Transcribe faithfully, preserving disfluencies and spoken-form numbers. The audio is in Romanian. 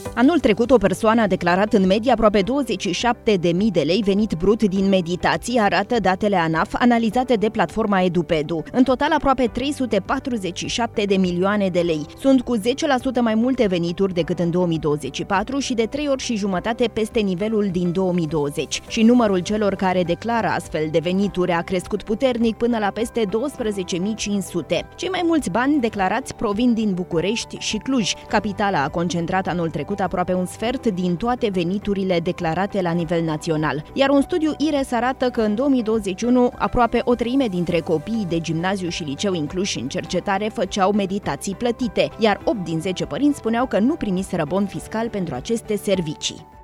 Anul trecut, o persoană a declarat în medie aproape douăzeci și șapte de mii de lei venit brut din meditații, arată datele ANAF analizate de platforma EduPedu. În total, aproape trei sute patruzeci și șapte de milioane de lei. Sunt cu zece la sută mai multe venituri decât în două mii douăzeci și patru și de trei ori și jumătate peste nivelul din două mii douăzeci. Și numărul celor care declară astfel de venituri a crescut puternic până la peste douăsprezece mii cinci sute. Cei mai mulți bani declarați provin din București și Cluj. Capitala a concentrat anul trecut aproape un sfert din toate veniturile declarate la nivel național. Iar un studiu I R E S arată că în două mii douăzeci și unu aproape o treime dintre copiii de gimnaziu și liceu incluși în cercetare făceau meditații plătite, iar opt din zece părinți spuneau că nu primiseră bon fiscal pentru aceste servicii.